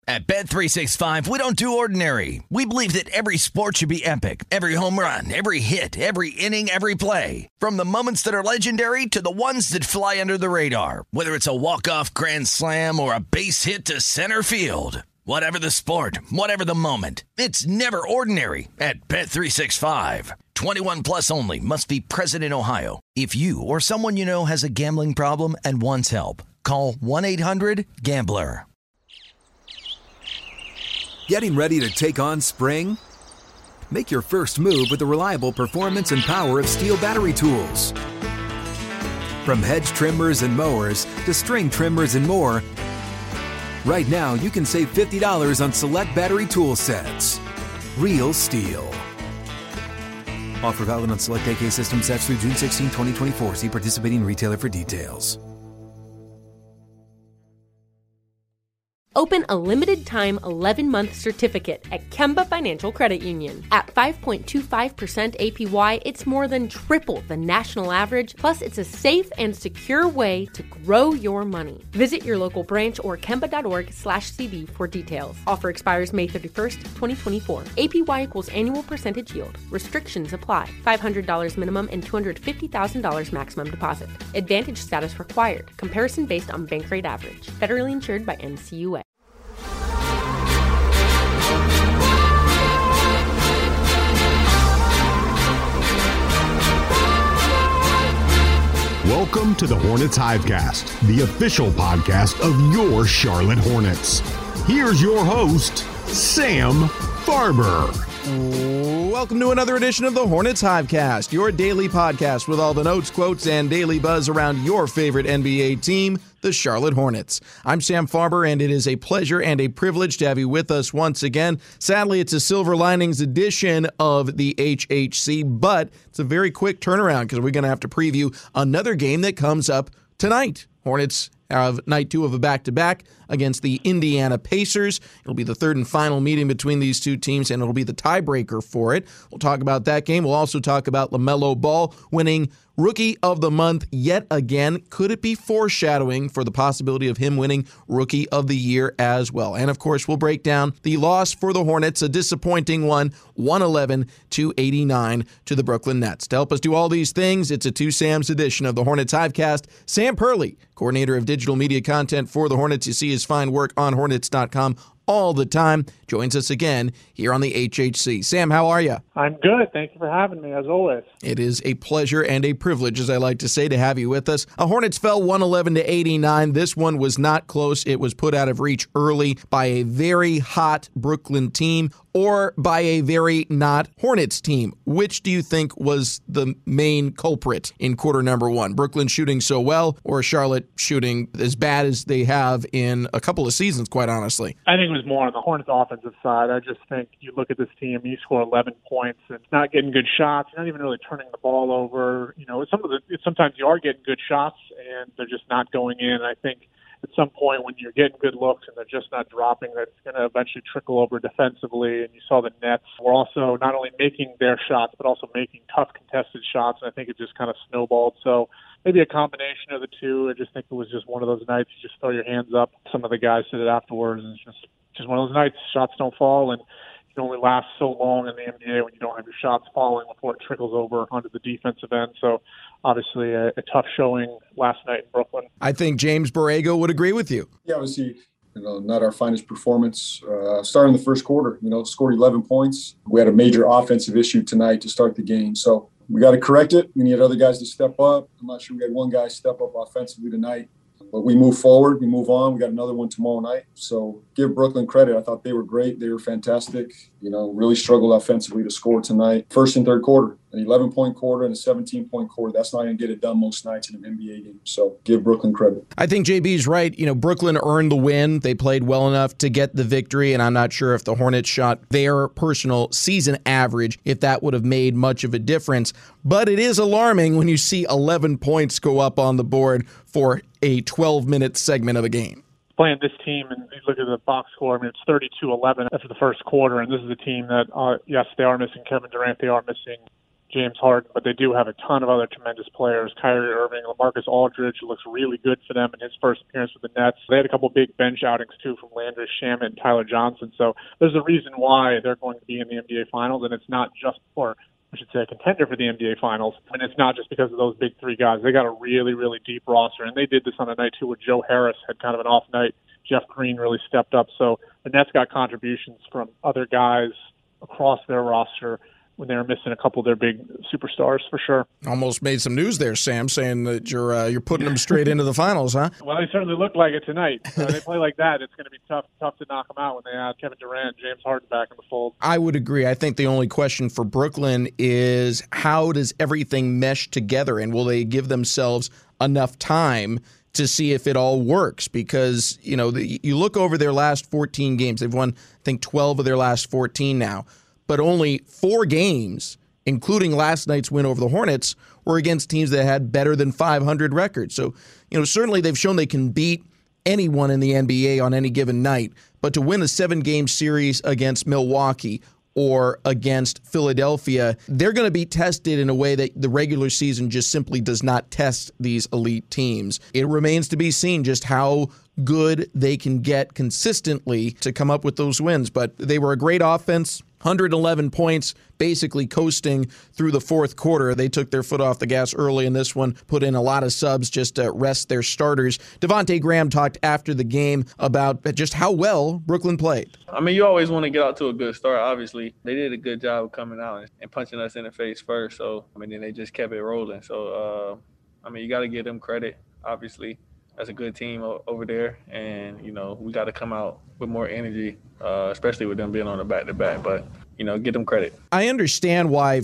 At Bet365, we don't do ordinary. We believe that every sport should be epic. Every home run, every hit, every inning, every play. From the moments that are legendary to the ones that fly under the radar. Whether it's a walk-off grand slam or a base hit to center field. Whatever the sport, whatever the moment. It's never ordinary at Bet365. 21 plus only. Must be present in Ohio. If you or someone you know has a gambling problem and wants help, call 1-800-GAMBLER. Getting ready to take on spring? Make your first move with the reliable performance and power of Steel battery tools. From hedge trimmers and mowers to string trimmers and more, right now you can save $50 on select battery tool sets. Real Steel. Offer valid on select AK system sets through June 16, 2024. See participating retailer for details. Open a limited-time 11-month certificate at Kemba Financial Credit Union. At 5.25% APY, it's more than triple the national average, plus it's a safe and secure way to grow your money. Visit your local branch or kemba.org/cb for details. Offer expires May 31st, 2024. APY equals annual percentage yield. Restrictions apply. $500 minimum and $250,000 maximum deposit. Advantage status required. Comparison based on bank rate average. Federally insured by NCUA. Welcome to the Hornets Hivecast, the official podcast of your Charlotte Hornets. Here's your host, Sam Farber. Welcome to another edition of the Hornets Hivecast, your daily podcast with all the notes, quotes, and daily buzz around your favorite NBA team, the Charlotte Hornets. I'm Sam Farber, and it is a pleasure and a privilege to have you with us once again. Sadly, it's a Silver Linings edition of the HHC, but it's a very quick turnaround because we're going to have to preview another game that comes up tonight. Hornets have night two of a back-to-back against the Indiana Pacers. It'll be the third and final meeting between these two teams, and it'll be the tiebreaker for it. We'll talk about that game. We'll also talk about LaMelo Ball winning Rookie of the Month yet again. Could it be foreshadowing for the possibility of him winning Rookie of the Year as well? And, of course, we'll break down the loss for the Hornets, a disappointing one, 111-89 to the Brooklyn Nets. To help us do all these things, it's a Two Sams edition of the Hornets Hivecast. Sam Perley, coordinator of digital media content for the Hornets. You see his fine work on Hornets.com all the time, joins us again here on the HHC. Sam, how are you? I'm good. Thank you for having me, as always. It is a pleasure and a privilege, as I like to say, to have you with us. Hornets fell 111-89. This one was not close. It was put out of reach early by a very hot Brooklyn team or by a very not Hornets team. Which do you think was the main culprit in quarter number one? Brooklyn shooting so well or Charlotte shooting as bad as they have in a couple of seasons, quite honestly? I think it was more on the Hornets offensive side. I just think you look at this team, you score 11 points and not getting good shots, you're not even really turning the ball over. You know, sometimes you are getting good shots and they're just not going in. I think at some point when you're getting good looks and they're just not dropping, that's going to eventually trickle over defensively. And you saw the Nets were also not only making their shots, but also making tough contested shots. And I think it just kind of snowballed. So maybe a combination of the two. I just think it was just one of those nights you just throw your hands up. Some of the guys said it afterwards. And it's just one of those nights. Shots don't fall, and you can only last so long in the NBA when you don't have your shots falling before it trickles over onto the defensive end. So obviously a tough showing last night in Brooklyn. I think James Borrego would agree with you. Yeah, obviously, not our finest performance. Starting the first quarter, scored 11 points. We had a major offensive issue tonight to start the game. So we got to correct it. We need other guys to step up. I'm not sure we had one guy step up offensively tonight. But we move forward, we move on. We got another one tomorrow night. So give Brooklyn credit. I thought they were great. They were fantastic. Really struggled offensively to score tonight. First and third quarter, an 11-point quarter and a 17-point quarter. That's not going to get it done most nights in an NBA game. So give Brooklyn credit. I think JB's right. Brooklyn earned the win. They played well enough to get the victory, and I'm not sure if the Hornets shot their personal season average, if that would have made much of a difference. But it is alarming when you see 11 points go up on the board for a 12-minute segment of a game. Playing this team, and you look at the box score, it's 32-11 after the first quarter, and this is a team that, yes, they are missing Kevin Durant, they are missing James Harden, but they do have a ton of other tremendous players. Kyrie Irving, LaMarcus Aldridge looks really good for them in his first appearance with the Nets. They had a couple big bench outings, too, from Landry Shamet and Tyler Johnson. So there's a reason why they're going to be in the NBA Finals, and it's not just for, I should say, a contender for the NBA Finals. And it's not just because of those big three guys. They got a really, really deep roster, and they did this on a night, too, where Joe Harris had kind of an off night. Jeff Green really stepped up. So the Nets got contributions from other guys across their roster when they were missing a couple of their big superstars, for sure. Almost made some news there, Sam, saying that you're putting them straight into the finals, huh? Well, they certainly look like it tonight. When they play like that, it's going to be tough to knock them out when they have Kevin Durant, James Harden back in the fold. I would agree. I think the only question for Brooklyn is how does everything mesh together, and will they give themselves enough time to see if it all works? Because, you look over their last 14 games. They've won, I think, 12 of their last 14 now. But only 4 games, including last night's win over the Hornets, were against teams that had better than 500 records. So, certainly they've shown they can beat anyone in the NBA on any given night. But to win a 7-game series against Milwaukee or against Philadelphia, they're going to be tested in a way that the regular season just simply does not test these elite teams. It remains to be seen just how good they can get consistently to come up with those wins. But they were a great offense. 111 points, basically coasting through the fourth quarter. They took their foot off the gas early in this one, put in a lot of subs just to rest their starters. Devontae Graham talked after the game about just how well Brooklyn played. I mean, you always want to get out to a good start, obviously. They did a good job of coming out and punching us in the face first. So, then they just kept it rolling. So, you got to give them credit, obviously. That's a good team over there, and, we got to come out with more energy, especially with them being on the back-to-back, but, get them credit. I understand why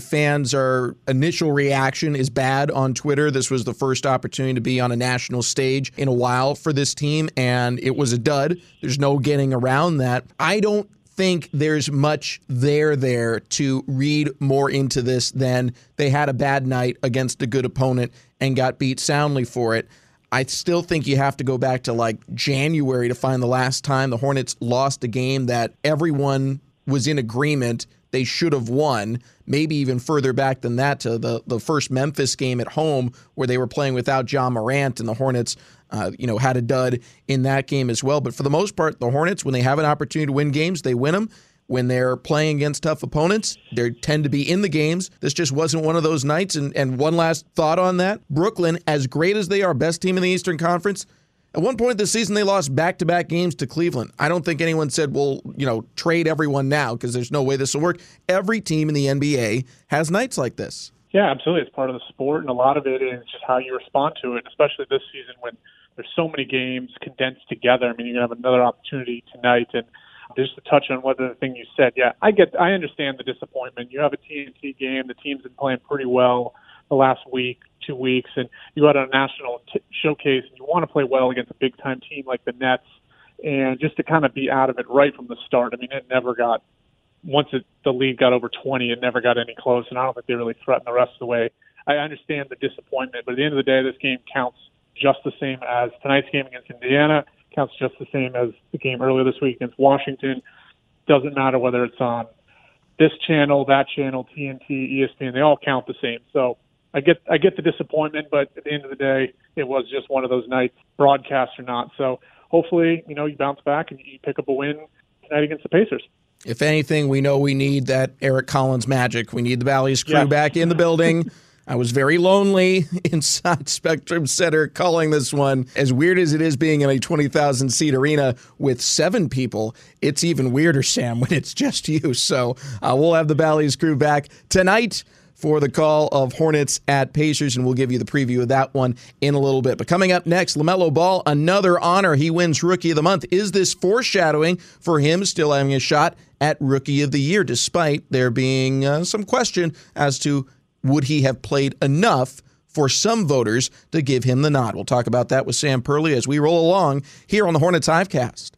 initial reaction is bad on Twitter. This was the first opportunity to be on a national stage in a while for this team, and it was a dud. There's no getting around that. I don't think there's much there to read more into this than they had a bad night against a good opponent and got beat soundly for it. I still think you have to go back to January to find the last time the Hornets lost a game that everyone was in agreement they should have won, maybe even further back than that to the first Memphis game at home where they were playing without Ja Morant and the Hornets had a dud in that game as well. But for the most part, the Hornets, when they have an opportunity to win games, they win them. When they're playing against tough opponents, they tend to be in the games. This just wasn't one of those nights. And one last thought on that. Brooklyn, as great as they are, best team in the Eastern Conference, at one point this season they lost back-to-back games to Cleveland. I don't think anyone said, well, trade everyone now because there's no way this will work. Every team in the NBA has nights like this. Yeah, absolutely. It's part of the sport, and a lot of it is just how you respond to it, especially this season when there's so many games condensed together. You're going to have another opportunity tonight, and just to touch on what the thing you said, I understand the disappointment. You have a TNT game. The team's been playing pretty well the last week, 2 weeks, and you go out on a national showcase, and you want to play well against a big-time team like the Nets, and just to kind of be out of it right from the start. It never got – once the lead got over 20, it never got any close, and I don't think they really threatened the rest of the way. I understand the disappointment, but at the end of the day, this game counts just the same as tonight's game against Indiana, counts just the same as the game earlier this week against Washington. Doesn't matter whether it's on this channel, that channel, TNT, ESPN, they all count the same. So I get the disappointment, but at the end of the day, it was just one of those nights, broadcast or not. So hopefully, you bounce back and you pick up a win tonight against the Pacers. If anything, we know we need that Eric Collins magic. We need the Bally's crew back in the building. I was very lonely inside Spectrum Center calling this one. As weird as it is being in a 20,000-seat arena with 7 people, it's even weirder, Sam, when it's just you. So we'll have the Bally's crew back tonight for the call of Hornets at Pacers, and we'll give you the preview of that one in a little bit. But coming up next, LaMelo Ball, another honor. He wins Rookie of the Month. Is this foreshadowing for him still having a shot at Rookie of the Year, despite there being some question as to would he have played enough for some voters to give him the nod? We'll talk about that with Sam Perley as we roll along here on the Hornets Hivecast.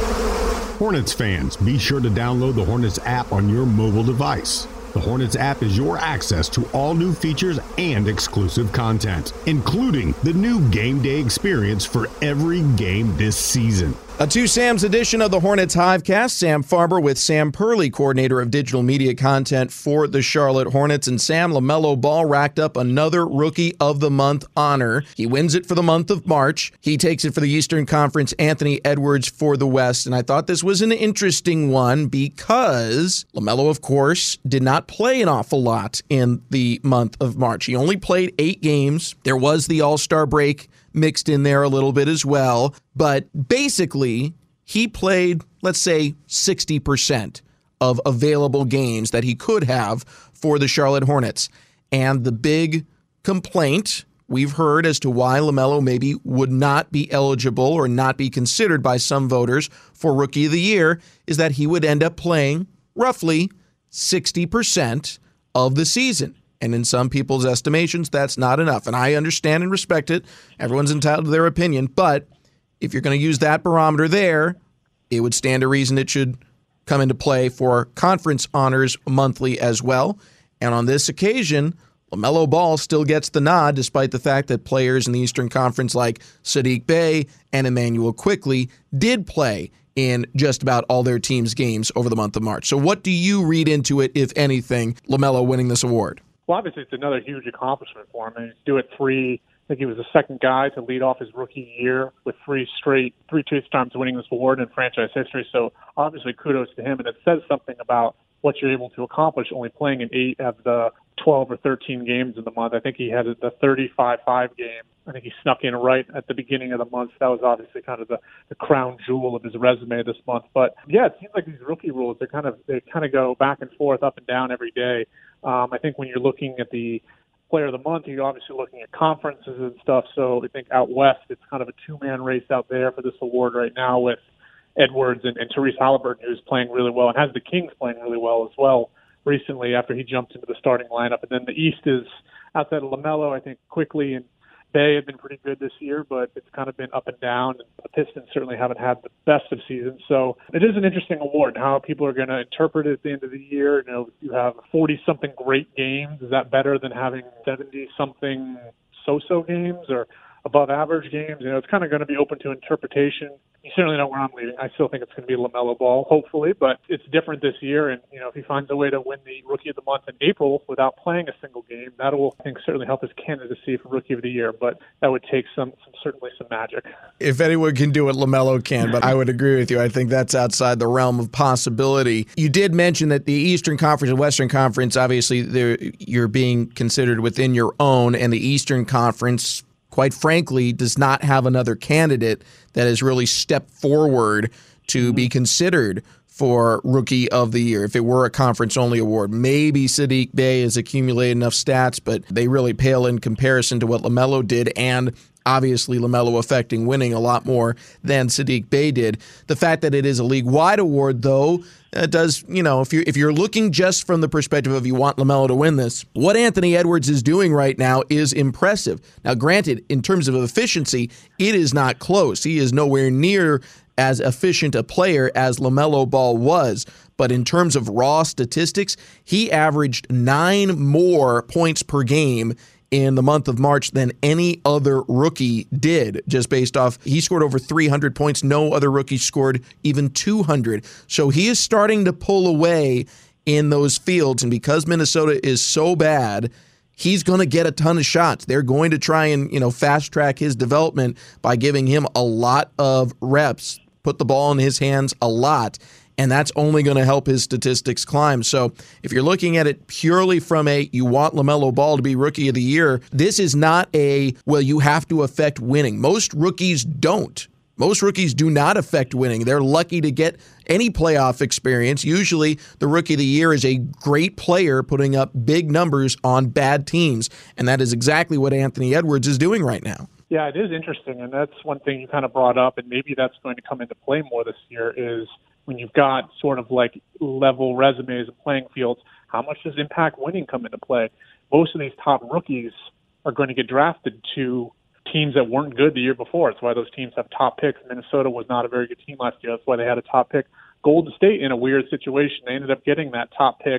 Hornets fans, be sure to download the Hornets app on your mobile device. The Hornets app is your access to all new features and exclusive content, including the new game day experience for every game this season. A To Sam's edition of the Hornets Hivecast. Sam Farber with Sam Purley, coordinator of digital media content for the Charlotte Hornets. And Sam, LaMelo Ball racked up another Rookie of the Month honor. He wins it for the month of March. He takes it for the Eastern Conference, Anthony Edwards for the West. And I thought this was an interesting one because LaMelo, of course, did not play an awful lot in the month of March. He only played 8 games. There was the All-Star break mixed in there a little bit as well. But basically, he played, let's say, 60% of available games that he could have for the Charlotte Hornets. And the big complaint we've heard as to why LaMelo maybe would not be eligible or not be considered by some voters for Rookie of the Year is that he would end up playing roughly 60% of the season. And in some people's estimations, that's not enough. And I understand and respect it. Everyone's entitled to their opinion. But if you're going to use that barometer there, it would stand to reason it should come into play for conference honors monthly as well. And on this occasion, LaMelo Ball still gets the nod, despite the fact that players in the Eastern Conference like Saddiq Bey and Emmanuel Quickley did play in just about all their teams' games over the month of March. So what do you read into it, if anything, LaMelo winning this award? Well, obviously, it's another huge accomplishment for him. And to do it I think he was the second guy to lead off his rookie year with three straight times winning this award in franchise history. So obviously, kudos to him. And it says something about what you're able to accomplish only playing in 8 of the 12 or 13 games in the month. I think he had the 35-5 game. I think he snuck in right at the beginning of the month. That was obviously kind of the crown jewel of his resume this month. But yeah, it seems like these rookie rules, they kind of go back and forth, up and down every day. I think when you're looking at the player of the month, you're obviously looking at conferences and stuff. So I think out west, it's kind of a 2-man race out there for this award right now with Edwards and Tyrese Haliburton, who's playing really well and has the Kings playing really well as well recently after he jumped into the starting lineup. And then the East is outside of LaMelo, I think Quickley and Bey have been pretty good this year, but it's kind of been up and down. The Pistons certainly haven't had the best of seasons. So it is an interesting award, how people are going to interpret it at the end of the year. You have 40-something great games. Is that better than having 70-something so-so games or above average games? It's kind of going to be open to interpretation. You certainly know where I'm leading. I still think it's going to be LaMelo Ball, hopefully, but it's different this year. And, if he finds a way to win the Rookie of the Month in April without playing a single game, that will, I think, certainly help his candidacy for Rookie of the Year. But that would take certainly some magic. If anyone can do it, LaMelo can, but I would agree with you. I think that's outside the realm of possibility. You did mention that the Eastern Conference and Western Conference, obviously, you're being considered within your own, and the Eastern Conference, quite frankly, does not have another candidate that has really stepped forward to be considered for Rookie of the Year. If it were a conference-only award, maybe Saddiq Bey has accumulated enough stats, but they really pale in comparison to what LaMelo did, and obviously LaMelo affecting winning a lot more than Saddiq Bey did. The fact that it is a league-wide award, though, does, if you're looking just from the perspective of you want LaMelo to win this, what Anthony Edwards is doing right now is impressive. Now, granted, in terms of efficiency, it is not close. He is nowhere near as efficient a player as LaMelo Ball was. But in terms of raw statistics, he averaged 9 more points per game in the month of March than any other rookie did, just based off, he scored over 300 points. No other rookie scored even 200. So he is starting to pull away in those fields. And because Minnesota is so bad, he's going to get a ton of shots. They're going to try and, fast track his development by giving him a lot of reps, put the ball in his hands a lot. And that's only going to help his statistics climb. So if you're looking at it purely from you want LaMelo Ball to be Rookie of the Year, this is not you have to affect winning. Most rookies don't. Most rookies do not affect winning. They're lucky to get any playoff experience. Usually the Rookie of the Year is a great player putting up big numbers on bad teams. And that is exactly what Anthony Edwards is doing right now. Yeah, it is interesting. And that's one thing you kind of brought up, and maybe that's going to come into play more this year, is when you've got sort of like level resumes and playing fields, how much does impact winning come into play? Most of these top rookies are going to get drafted to teams that weren't good the year before. That's why those teams have top picks. Minnesota was not a very good team last year. That's why they had a top pick. Golden State, in a weird situation, they ended up getting that top pick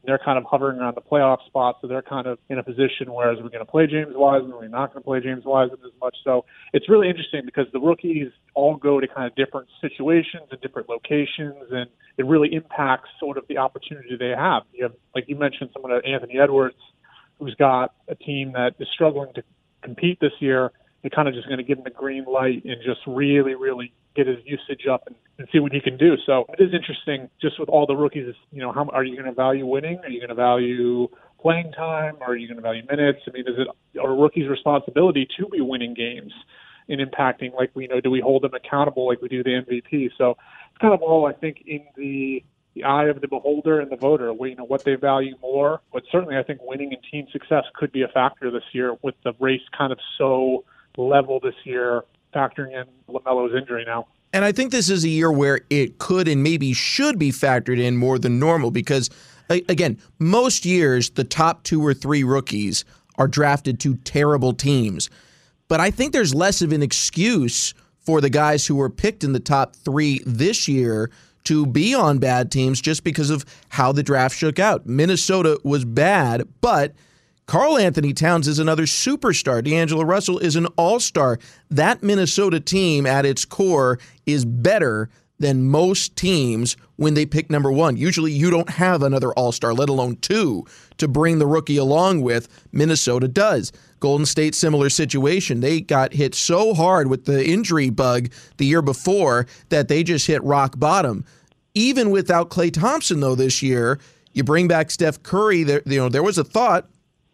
They're kind of hovering around the playoff spot, so they're kind of in a position where we're going to play James Wiseman, we're not going to play James Wiseman as much. So it's really interesting because the rookies all go to kind of different situations and different locations, and it really impacts sort of the opportunity they have. You have, like you mentioned, someone like Anthony Edwards, who's got a team that is struggling to compete this year. You're kind of just going to give him the green light and just really, really get his usage up and see what he can do. So it is interesting just with all the rookies, how are you going to value winning? Are you going to value playing time? Are you going to value minutes? I mean, is it a rookie's responsibility to be winning games and impacting, do we hold them accountable like we do the MVP? So it's kind of all, I think, in the eye of the beholder and the voter, what they value more. But certainly I think winning and team success could be a factor this year with the race kind of so level this year, factoring in LaMelo's injury now. And I think this is a year where it could and maybe should be factored in more than normal because, again, most years the top 2 or 3 rookies are drafted to terrible teams. But I think there's less of an excuse for the guys who were picked in the top 3 this year to be on bad teams just because of how the draft shook out. Minnesota was bad, but Karl Anthony Towns is another superstar. D'Angelo Russell is an all-star. That Minnesota team at its core is better than most teams when they pick number 1. Usually you don't have another all-star, let alone 2, to bring the rookie along with. Minnesota does. Golden State, similar situation. They got hit so hard with the injury bug the year before that they just hit rock bottom. Even without Klay Thompson, though, this year, you bring back Steph Curry. There was a thought,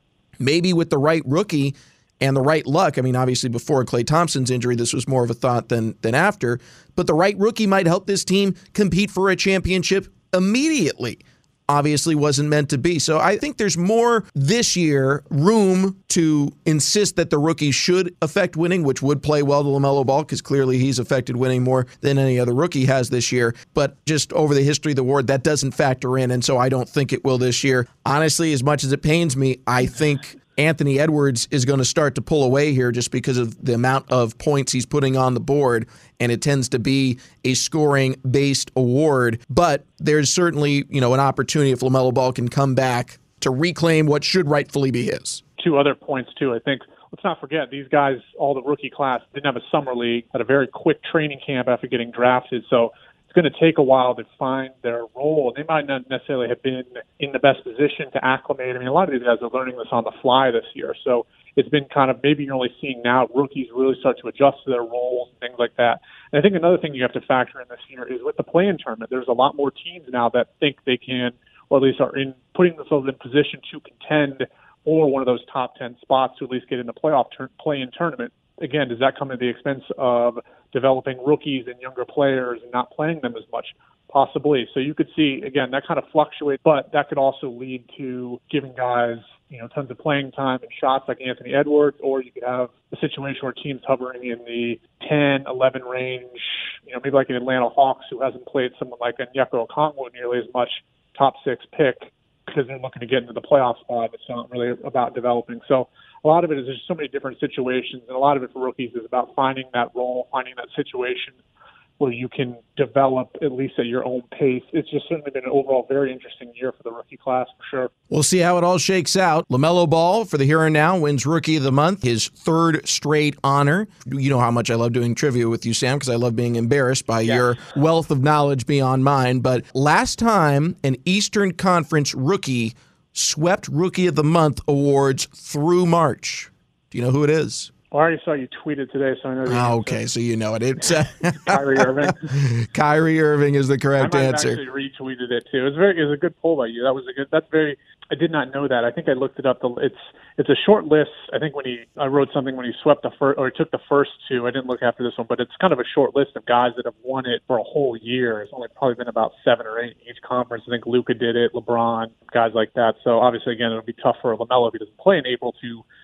maybe with the right rookie and the right luck. I mean, obviously before Klay Thompson's injury, this was more of a thought than after. But the right rookie might help this team compete for a championship immediately. Obviously wasn't meant to be. So I think there's more this year room to insist that the rookie should affect winning, which would play well to LaMelo Ball because clearly he's affected winning more than any other rookie has this year. But just over the history of the award, that doesn't factor in, and so I don't think it will this year. Honestly, as much as it pains me, I think Anthony Edwards is going to start to pull away here just because of the amount of points he's putting on the board, and it tends to be a scoring-based award. But there's certainly, an opportunity if LaMelo Ball can come back to reclaim what should rightfully be his. 2 other points, too. I think, let's not forget, these guys, all the rookie class, didn't have a summer league, had a very quick training camp after getting drafted. So it's going to take a while to find their role. They might not necessarily have been in the best position to acclimate. I mean, a lot of these guys are learning this on the fly this year. So it's been kind of, maybe you're only seeing now rookies really start to adjust to their roles and things like that. And I think another thing you have to factor in this year is with the play-in tournament, there's a lot more teams now that think they can, or at least are in putting themselves in position to contend for one of those top 10 spots to at least get in the play-in tournament. Again, does that come at the expense of developing rookies and younger players and not playing them as much? Possibly. So you could see, again, that kind of fluctuates, but that could also lead to giving guys, tons of playing time and shots like Anthony Edwards, or you could have a situation where teams hovering in the 10, 11 range, maybe like an Atlanta Hawks who hasn't played someone like Onyeka Okongwu nearly as much, top 6 pick, because they're looking to get into the playoff spot. It's not really about developing. So a lot of it is there's so many different situations, and a lot of it for rookies is about finding that role, finding that situation where you can develop at least at your own pace. It's just certainly been an overall very interesting year for the rookie class, for sure. We'll see how it all shakes out. LaMelo Ball, for the here and now, wins Rookie of the Month, his 3rd straight honor. You know how much I love doing trivia with you, Sam, because I love being embarrassed by your wealth of knowledge beyond mine. But last time an Eastern Conference rookie swept Rookie of the Month awards through March. Do you know who it is? Well, I already saw you tweet it today, so I know the answer. Okay, so you know it. It's Kyrie Irving. Kyrie Irving is the correct answer. I might have actually retweeted it too. It was a good poll by you. I did not know that. I think I looked it up. It's a short list. I think I wrote something when he swept the first, or he took the first 2. I didn't look after this one, but it's kind of a short list of guys that have won it for a whole year. It's only probably been about 7 or 8 in each conference. I think Luka did it, LeBron, guys like that. So obviously, again, it'll be tough for LaMelo if he doesn't play in April to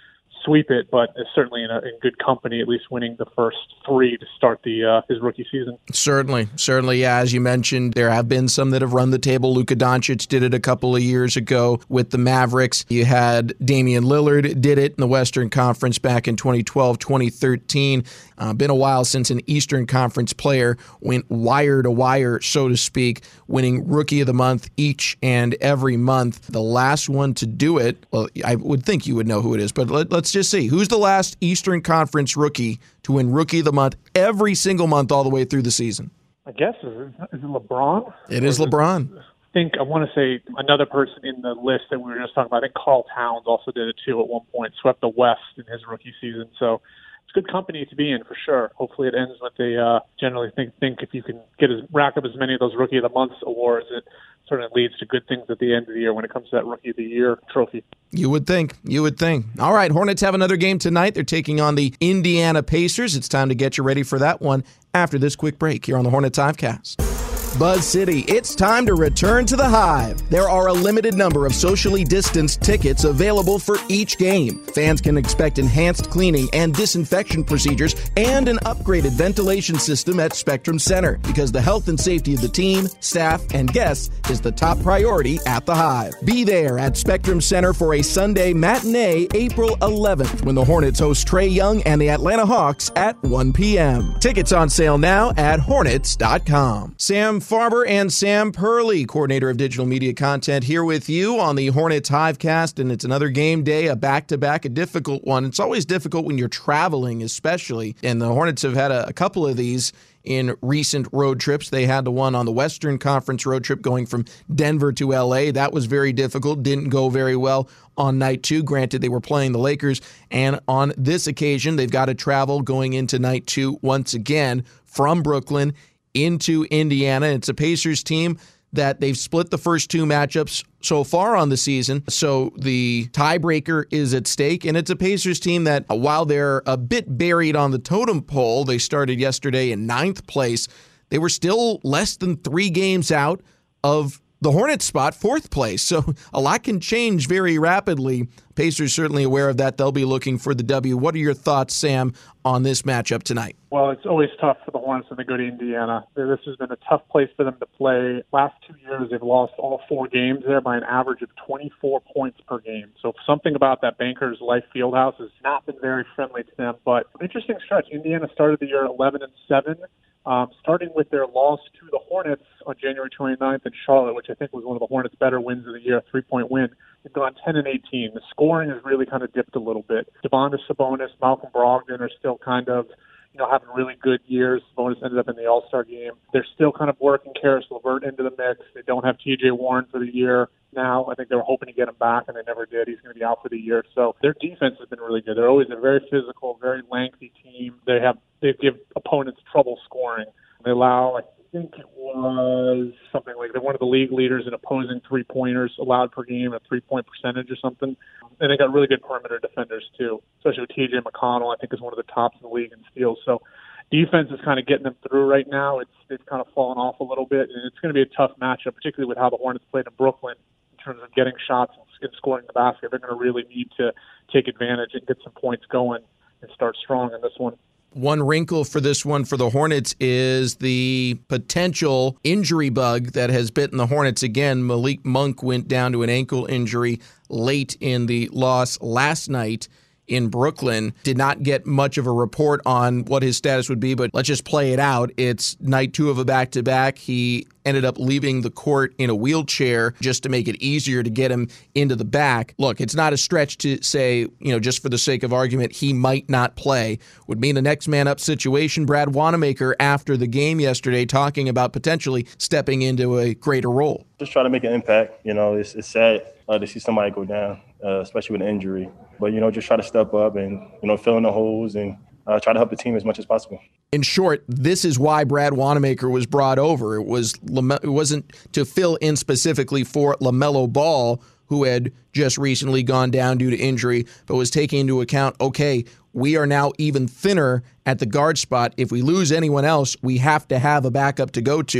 sweep it, but is certainly in good company, at least winning the first 3 to start his rookie season. Certainly. Yeah, as you mentioned, there have been some that have run the table. Luka Doncic did it a couple of years ago with the Mavericks. You had Damian Lillard did it in the Western Conference back in 2012, 2013. Been a while since an Eastern Conference player went wire to wire, so to speak, winning Rookie of the Month each and every month. The last one to do it, well, I would think you would know who it is, but let's just see. Who's the last Eastern Conference rookie to win Rookie of the Month every single month all the way through the season? I guess, is it LeBron? It is LeBron. I want to say another person in the list that we were just talking about. I think Karl Towns also did it too at one point, swept the West in his rookie season. So it's good company to be in for sure. Hopefully it ends what they generally think if you can rack up as many of those Rookie of the Month awards, it certainly leads to good things at the end of the year when it comes to that Rookie of the Year trophy. You would think. All right, Hornets have another game tonight. They're taking on the Indiana Pacers. It's time to get you ready for that one after this quick break here on the Hornets Hivecast. Buzz City, it's time to return to the Hive. There are a limited number of socially distanced tickets available for each game. Fans can expect enhanced cleaning and disinfection procedures and an upgraded ventilation system at Spectrum Center because the health and safety of the team, staff, and guests is the top priority at the Hive. Be there at Spectrum Center for a Sunday matinee April 11th when the Hornets host Trae Young and the Atlanta Hawks at 1 p.m. Tickets on sale now at Hornets.com. Sam Farber and Sam Purley, coordinator of digital media content, here with you on the Hornets Hivecast, and it's another game day, a back-to-back, a difficult one. It's always difficult when you're traveling, especially, and the Hornets have had a couple of these in recent road trips. They had the one on the Western Conference road trip going from Denver to L.A. That was very difficult, didn't go very well on night 2. Granted, they were playing the Lakers, and on this occasion, they've got to travel going into night 2 once again from Brooklyn into Indiana. It's a Pacers team that they've split the first 2 matchups so far on the season, so the tiebreaker is at stake, and it's a Pacers team that, while they're a bit buried on the totem pole, they started yesterday in 9th place, they were still less than 3 games out of the Hornets spot, 4th place. So a lot can change very rapidly. Pacers certainly aware of that. They'll be looking for the W. What are your thoughts, Sam, on this matchup tonight? Well, it's always tough for the Hornets when they go to Indiana. This has been a tough place for them to play. Last 2 years, they've lost all 4 games there by an average of 24 points per game. So something about that Bankers Life Fieldhouse has not been very friendly to them. But an interesting stretch. Indiana started the year 11-7. Starting with their loss to the Hornets on January 29th in Charlotte, which I think was one of the Hornets' better wins of the year, a 3-point win. They've gone 10-18. The scoring has really kind of dipped a little bit. Domantas Sabonis, Malcolm Brogdon are still kind of, having really good years. Sabonis ended up in the All-Star game. They're still kind of working Karis LeVert into the mix. They don't have T.J. Warren for the year now. I think they were hoping to get him back, and they never did. He's going to be out for the year. So their defense has been really good. They're always a very physical, very lengthy team. They give opponents trouble scoring. They allow, I think it was something like they're one of the league leaders in opposing 3-pointers allowed per game, a 3-point percentage or something. And they got really good perimeter defenders too, especially with T.J. McConnell, I think is one of the tops in the league in steals. So defense is kind of getting them through right now. They've kind of fallen off a little bit, and it's going to be a tough matchup, particularly with how the Hornets played in Brooklyn in terms of getting shots and scoring the basket. They're going to really need to take advantage and get some points going and start strong in this one. One wrinkle for this one for the Hornets is the potential injury bug that has bitten the Hornets again. Malik Monk went down to an ankle injury late in the loss last night in Brooklyn. Did not get much of a report on what his status would be, but let's just play it out. It's night 2 of a back-to-back. He ended up leaving the court in a wheelchair just to make it easier to get him into the back. Look, it's not a stretch to say, just for the sake of argument, he might not play. Would mean a next man up situation. Brad Wanamaker, after the game yesterday, talking about potentially stepping into a greater role. Just try to make an impact. It's sad to see somebody go down, especially with an injury. But, just try to step up and, fill in the holes and try to help the team as much as possible. In short, this is why Brad Wanamaker was brought over. It wasn't to fill in specifically for LaMelo Ball, who had just recently gone down due to injury, but was taking into account, okay, we are now even thinner at the guard spot. If we lose anyone else, we have to have a backup to go to.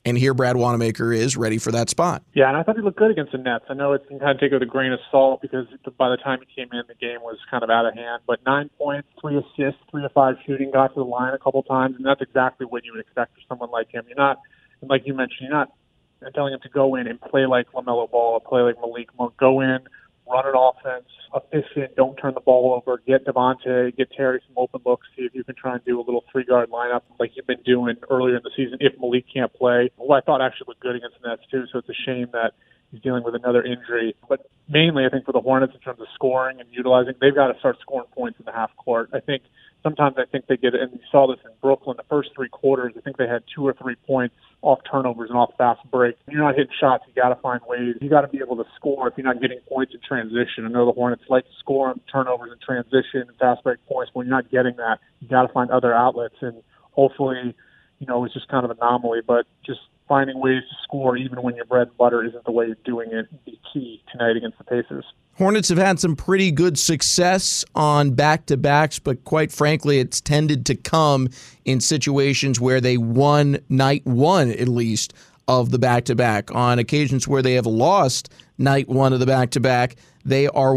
And here Brad Wanamaker is ready for that spot. Yeah, and I thought he looked good against the Nets. I know it's can kind of take it with a grain of salt because by the time he came in, the game was kind of out of hand. But 9 points, 3 assists, 3 of 5 shooting, got to the line a couple times, and that's exactly what you would expect for someone like him. You're not, like you mentioned, you're not telling him to go in and play like LaMelo Ball or play like Malik Monk. Go in, run an offense, efficient, don't turn the ball over, get Devontae, get Terry some open looks, see if you can try and do a little 3-guard lineup like you've been doing earlier in the season if Malik can't play, who I thought actually looked good against the Nets too, so it's a shame that he's dealing with another injury. But mainly I think for the Hornets in terms of scoring and utilizing, they've got to start scoring points in the half court. Sometimes I think they get it, and you saw this in Brooklyn the first 3 quarters. I think they had 2 or 3 points off turnovers and off fast breaks. When you're not hitting shots, you got to find ways. You got to be able to score if you're not getting points in transition. I know the Hornets like to score on turnovers and transition and fast break points. But when you're not getting that, you got to find other outlets. And hopefully, it's just kind of an anomaly, but just finding ways to score even when your bread and butter isn't the way you're doing it would be key tonight against the Pacers. Hornets have had some pretty good success on back-to-backs, but quite frankly, it's tended to come in situations where they won night one, at least, of the back-to-back. On occasions where they have lost night one of the back-to-back, they are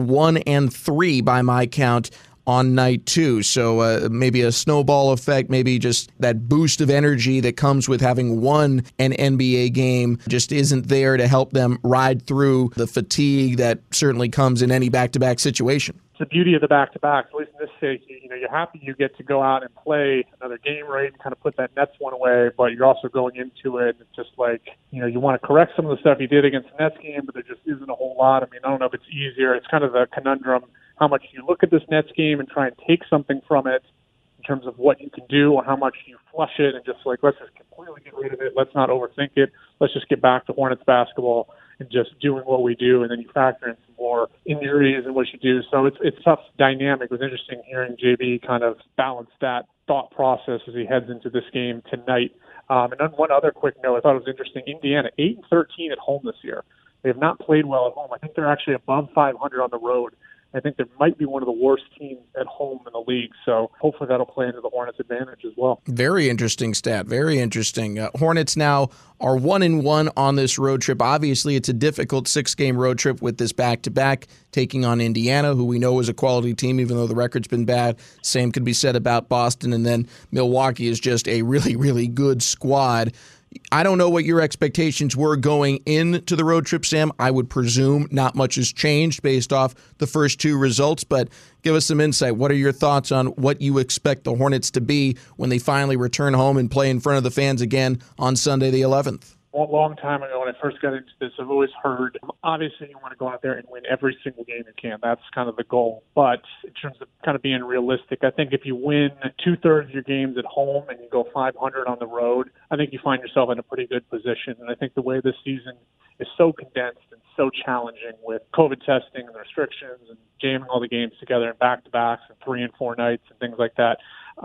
1-3 by my count on night 2. So maybe a snowball effect, maybe just that boost of energy that comes with having won an NBA game just isn't there to help them ride through the fatigue that certainly comes in any back-to-back situation. It's the beauty of the back-to-backs, at least in this stage. You're happy you get to go out and play another game, right, and kind of put that Nets one away, but you're also going into it, and it's just like, you want to correct some of the stuff you did against the Nets game, but there just isn't a whole lot. I don't know if it's easier. It's kind of a conundrum. How much you look at this Nets game and try and take something from it in terms of what you can do, or how much you flush it and just like, let's just completely get rid of it. Let's not overthink it. Let's just get back to Hornets basketball and just doing what we do. And then you factor in some more injuries and what you do. So it's tough dynamic. It was interesting hearing JB kind of balance that thought process as he heads into this game tonight. And then one other quick note I thought it was interesting. Indiana, 8-13 at home this year. They have not played well at home. I think they're actually above 500 on the road. I think they might be one of the worst teams at home in the league, so hopefully that'll play into the Hornets' advantage as well. Very interesting stat, very interesting. Hornets now are 1-1 on this road trip. Obviously, it's a difficult 6-game road trip with this back-to-back, taking on Indiana, who we know is a quality team, even though the record's been bad. Same could be said about Boston, and then Milwaukee is just a really, really good squad. I don't know what your expectations were going into the road trip, Sam. I would presume not much has changed based off the first 2 results, but give us some insight. What are your thoughts on what you expect the Hornets to be when they finally return home and play in front of the fans again on Sunday the 11th? A long time ago when I first got into this, I've always heard, obviously you want to go out there and win every single game you can. That's kind of the goal. But in terms of kind of being realistic, I think if you win 2/3 of your games at home and you go 500 on the road, I think you find yourself in a pretty good position. And I think the way this season is so condensed and so challenging with COVID testing and the restrictions and jamming all the games together in back-to-backs and 3 and 4 nights and things like that,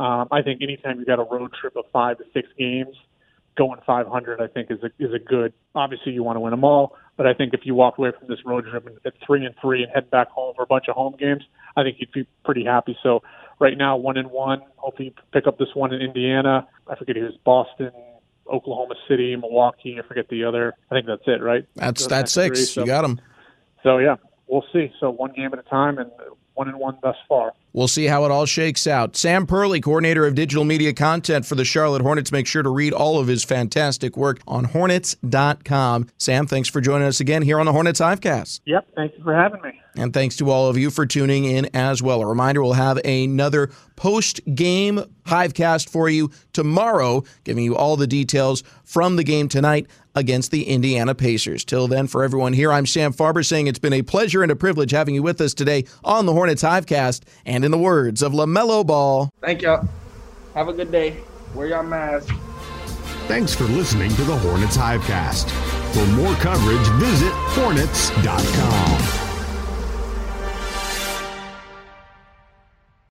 I think anytime you've got a road trip of 5 to 6 games, going 500, I think, is a good. Obviously, you want to win them all, but I think if you walk away from this road trip at 3-3 and head back home for a bunch of home games, I think you'd be pretty happy. So right now, 1-1. Hopefully, you pick up this one in Indiana. I forget it was Boston, Oklahoma City, Milwaukee. I forget the other. I think that's it, right? That's 6. You got them. So yeah, we'll see. So one game at a time, and 1-1 thus far. We'll see how it all shakes out. Sam Perley, coordinator of digital media content for the Charlotte Hornets. Make sure to read all of his fantastic work on Hornets.com. Sam, thanks for joining us again here on the Hornets Hivecast. Yep, thank you for having me. And thanks to all of you for tuning in as well. A reminder, we'll have another post-game Hivecast for you tomorrow, giving you all the details from the game tonight against the Indiana Pacers. Till then, for everyone here, I'm Sam Farber saying it's been a pleasure and a privilege having you with us today on the Hornets Hivecast. And in the words of LaMelo Ball, thank y'all. Have a good day. Wear your mask. Thanks for listening to the Hornets Hivecast. For more coverage, visit Hornets.com.